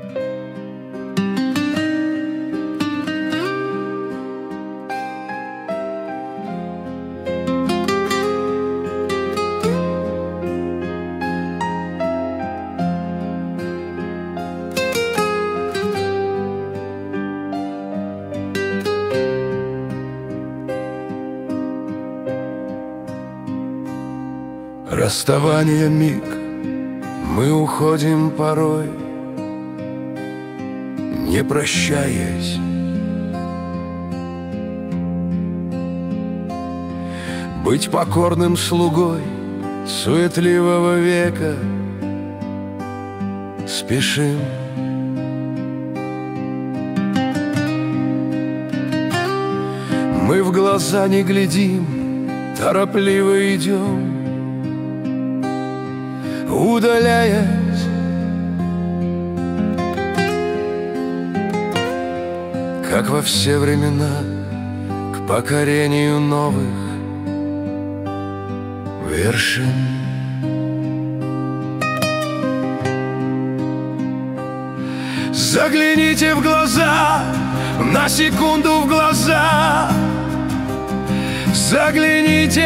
Расставание миг, мы уходим порой, не прощаясь. Быть покорным слугой суетливого века спешим. Мы в глаза не глядим, торопливо идем, удаляясь. Как во все времена, к покорению новых вершин. Загляните в глаза, на секунду в глаза. Загляните.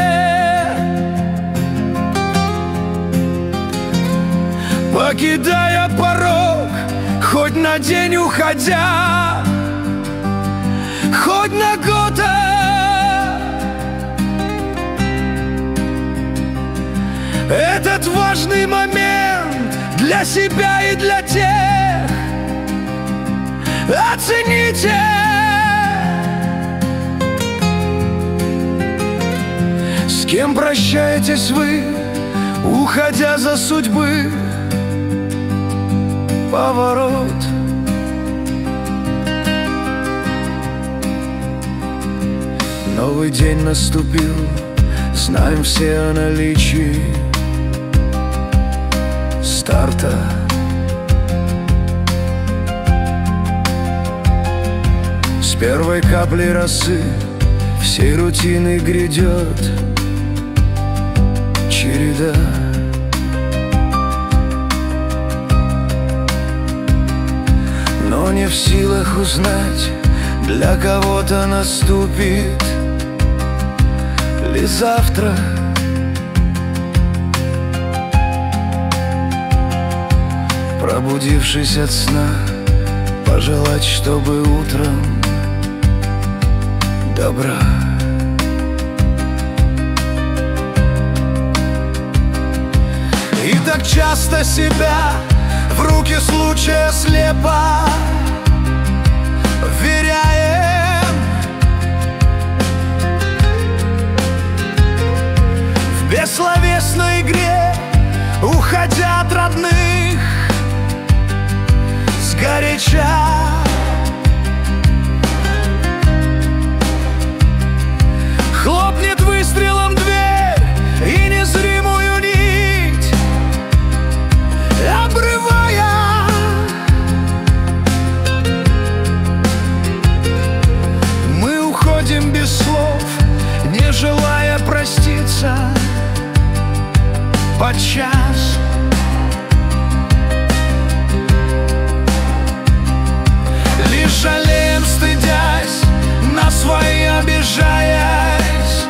Покидая порог, хоть на день уходя, хоть на год, этот важный момент для себя и для тех оцените. С кем прощаетесь вы, уходя за судьбы поворот? Новый день наступил, знаем все о наличии старта. С первой каплей росы всей рутины грядет череда. Но не в силах узнать, для кого-то наступит ли завтра. Пробудившись от сна, пожелать, чтобы утром добра. И так часто себя в руки случая слепо вверяем. В бессловесной игре, уходя от родных сгоряча. Хлопнет выстрелом дверь и незримую нить обрывая. Мы уходим без слов, не желая проститься подчас. Лишь жалеем, стыдясь, на свои обижаясь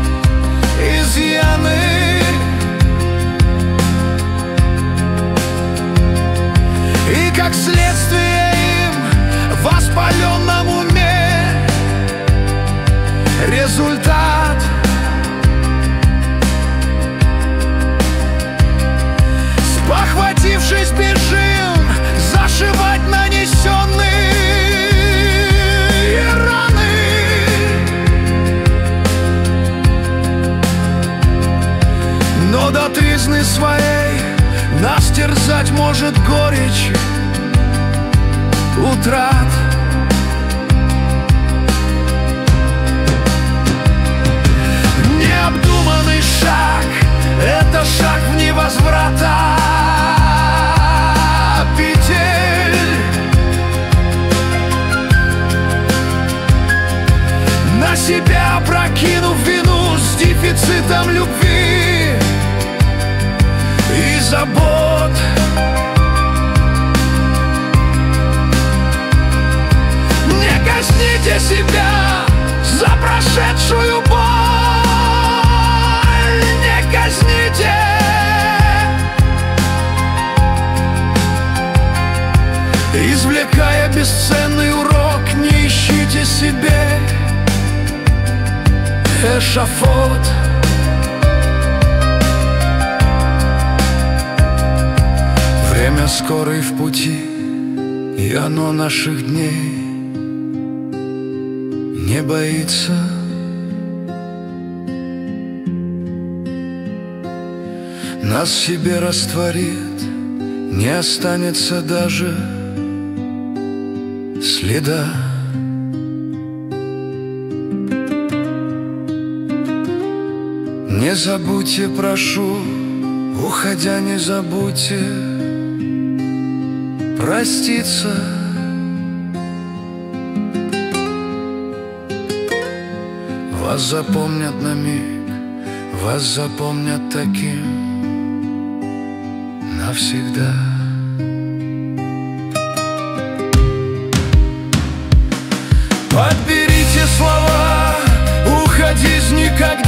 изъяны. И как следствие им в воспаленном уме результат. Спохватившись, бежим зашивать нанесенные раны. Но до тризны своей нас терзать может горечь утрат. Необдуманный шаг — это шаг в невозврата петель. На себя опрокинув вину с дефицитом любви и забот. бесценный урок, не ищите себе эшафот. Время скоро и в пути, и оно наших дней не боится. Нас в себе растворит, не останется даже следа. Не забудьте, прошу, уходя, не забудьте проститься. Вас запомнят на миг, вас запомнят таким навсегда. Подберите слова, уходи из никогда.